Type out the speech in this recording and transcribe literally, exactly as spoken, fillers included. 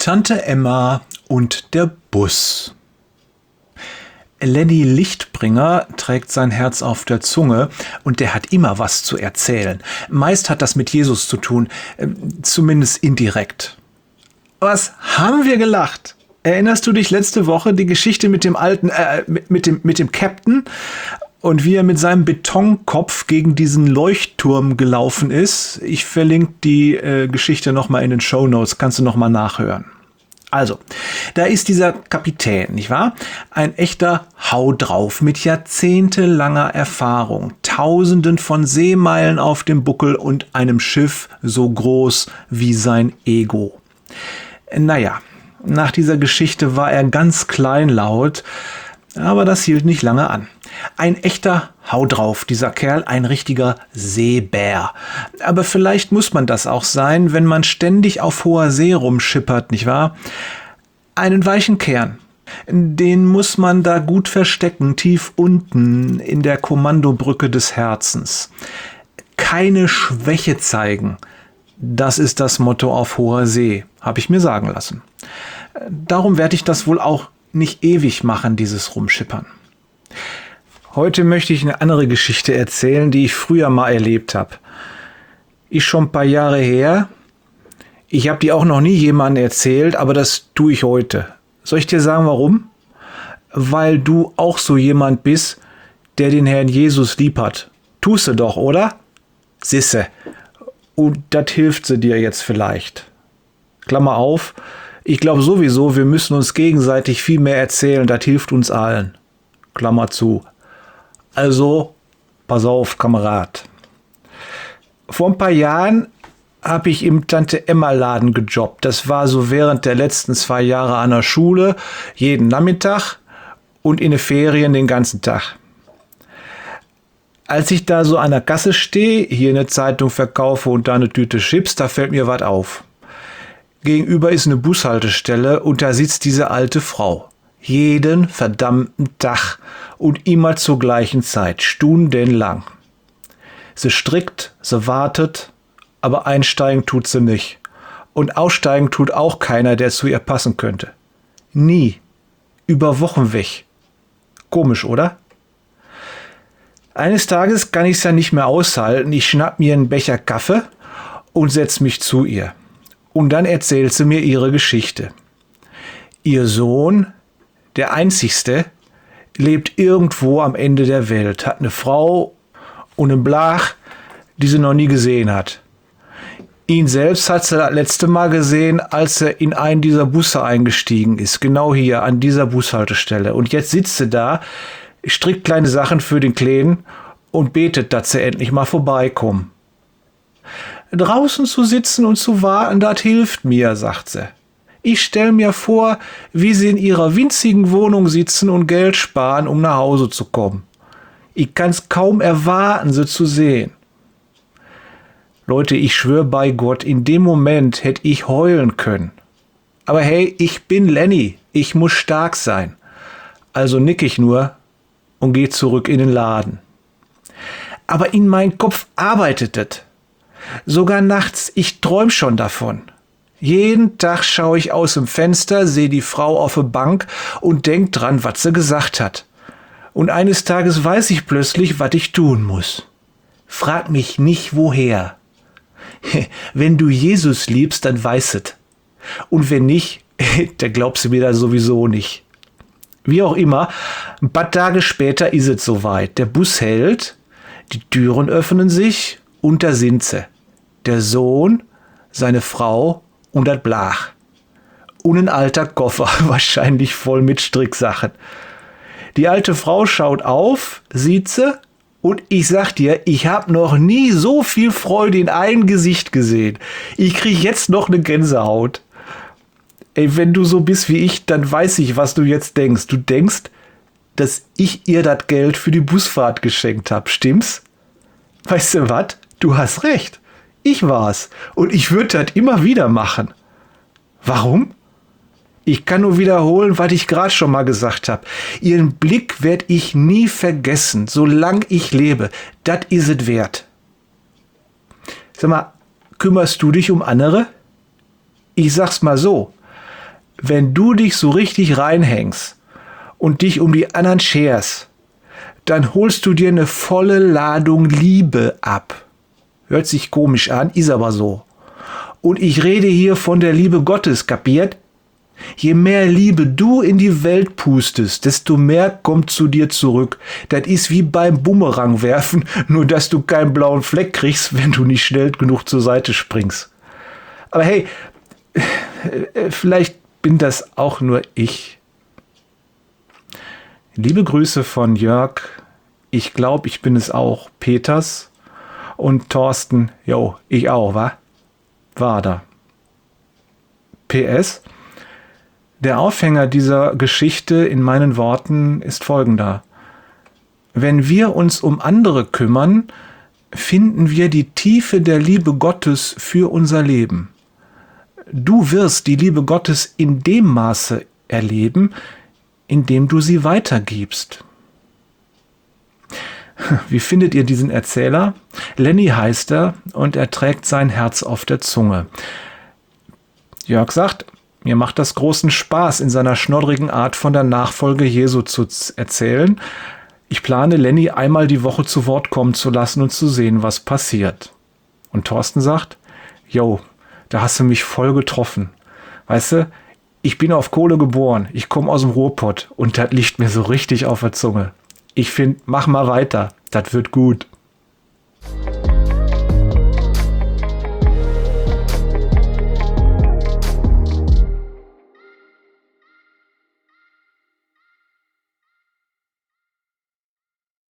Tante Emma und der Bus. Lenny Lichtbringer trägt sein Herz auf der Zunge und der hat immer was zu erzählen. Meist hat das mit Jesus zu tun, zumindest indirekt. Was haben wir gelacht? Erinnerst du dich letzte Woche die Geschichte mit dem alten, äh, mit, mit dem, mit dem Captain und wie er mit seinem Betonkopf gegen diesen Leuchtturm gelaufen ist? Ich verlinke die äh, Geschichte nochmal in den Shownotes, kannst du nochmal nachhören. Also, da ist dieser Kapitän, nicht wahr? Ein echter Hau drauf mit jahrzehntelanger Erfahrung, Tausenden von Seemeilen auf dem Buckel und einem Schiff so groß wie sein Ego. Naja, nach dieser Geschichte war er ganz kleinlaut, aber das hielt nicht lange an. Ein echter Hau drauf, dieser Kerl, ein richtiger Seebär. Aber vielleicht muss man das auch sein, wenn man ständig auf hoher See rumschippert, nicht wahr? Einen weichen Kern, den muss man da gut verstecken, tief unten in der Kommandobrücke des Herzens. Keine Schwäche zeigen, das ist das Motto auf hoher See, habe ich mir sagen lassen. Darum werde ich das wohl auch nicht ewig machen, dieses Rumschippern. Heute möchte ich eine andere Geschichte erzählen, die ich früher mal erlebt habe. Ist schon ein paar Jahre her. Ich habe die auch noch nie jemandem erzählt, aber das tue ich heute. Soll ich dir sagen, warum? Weil du auch so jemand bist, der den Herrn Jesus lieb hat. Tust du doch, oder? Sisse. Und das hilft sie dir jetzt vielleicht. Klammer auf. Ich glaube sowieso, wir müssen uns gegenseitig viel mehr erzählen. Das hilft uns allen. Klammer zu. Also, pass auf, Kamerad. Vor ein paar Jahren habe ich im Tante-Emma-Laden gejobbt. Das war so während der letzten zwei Jahre an der Schule, jeden Nachmittag und in den Ferien den ganzen Tag. Als ich da so an der Kasse stehe, hier eine Zeitung verkaufe und da eine Tüte Chips, da fällt mir was auf. Gegenüber ist eine Bushaltestelle und da sitzt diese alte Frau. Jeden verdammten Tag und immer zur gleichen Zeit, stundenlang. Sie strickt, sie wartet, aber einsteigen tut sie nicht. Und aussteigen tut auch keiner, der zu ihr passen könnte. Nie. Über Wochen weg. Komisch, oder? Eines Tages kann ich es ja nicht mehr aushalten. Ich schnapp mir einen Becher Kaffee und setz mich zu ihr. Und dann erzählt sie mir ihre Geschichte. Ihr Sohn, der einzigste, lebt irgendwo am Ende der Welt, hat eine Frau und einen Blach, die sie noch nie gesehen hat. Ihn selbst hat sie das letzte Mal gesehen, als er in einen dieser Busse eingestiegen ist, genau hier an dieser Bushaltestelle. Und jetzt sitzt sie da, strickt kleine Sachen für den Kleinen und betet, dass sie endlich mal vorbeikommen. Draußen zu sitzen und zu warten, das hilft mir, sagt sie. Ich stelle mir vor, wie sie in ihrer winzigen Wohnung sitzen und Geld sparen, um nach Hause zu kommen. Ich kann's kaum erwarten, sie zu sehen. Leute, ich schwöre bei Gott, in dem Moment hätte ich heulen können. Aber hey, ich bin Lenny, ich muss stark sein. Also nick ich nur und gehe zurück in den Laden. Aber in meinem Kopf arbeitet es. Sogar nachts, ich träum schon davon. Jeden Tag schaue ich aus dem Fenster, sehe die Frau auf der Bank und denk dran, was sie gesagt hat. Und eines Tages weiß ich plötzlich, was ich tun muss. Frag mich nicht, woher. Wenn du Jesus liebst, dann weißt es. Und wenn nicht, dann glaubst du mir da sowieso nicht. Wie auch immer, ein paar Tage später ist es soweit. Der Bus hält, die Türen öffnen sich und da sind sie. Der Sohn, seine Frau und das Blach. Und ein alter Koffer, wahrscheinlich voll mit Stricksachen. Die alte Frau schaut auf, sieht sie und ich sag dir, ich habe noch nie so viel Freude in einem Gesicht gesehen. Ich krieg jetzt noch eine Gänsehaut. Ey, wenn du so bist wie ich, dann weiß ich, was du jetzt denkst. Du denkst, dass ich ihr das Geld für die Busfahrt geschenkt habe, stimmt's? Weißt du was? Du hast recht. Ich war's. Und ich würde das immer wieder machen. Warum? Ich kann nur wiederholen, was ich gerade schon mal gesagt habe. Ihren Blick werde ich nie vergessen, solange ich lebe. Das ist es wert. Sag mal, kümmerst du dich um andere? Ich sag's mal so. wenn du dich so richtig reinhängst und dich um die anderen scherst, dann holst du dir eine volle Ladung Liebe ab. Hört sich komisch an, ist aber so. Und ich rede hier von der Liebe Gottes, kapiert? Je mehr Liebe du in die Welt pustest, desto mehr kommt zu dir zurück. Das ist wie beim Bumerang werfen, nur dass du keinen blauen Fleck kriegst, wenn du nicht schnell genug zur Seite springst. Aber hey, vielleicht bin das auch nur ich. Liebe Grüße von Jörg. Ich glaube, ich bin es auch. Peters und Thorsten. Jo, ich auch, wa? War da. P S. Der Aufhänger dieser Geschichte in meinen Worten ist folgender. Wenn wir uns um andere kümmern, finden wir die Tiefe der Liebe Gottes für unser Leben. Du wirst die Liebe Gottes in dem Maße erleben, in dem du sie weitergibst. Wie findet ihr diesen Erzähler? Lenny heißt er und er trägt sein Herz auf der Zunge. Jörg sagt, mir macht das großen Spaß, in seiner schnoddrigen Art von der Nachfolge Jesu zu erzählen. Ich plane, Lenny einmal die Woche zu Wort kommen zu lassen und zu sehen, was passiert. Und Thorsten sagt, yo, da hast du mich voll getroffen. Weißt du, ich bin auf Kohle geboren, ich komme aus dem Ruhrpott und das liegt mir so richtig auf der Zunge. Ich finde, mach mal weiter, das wird gut.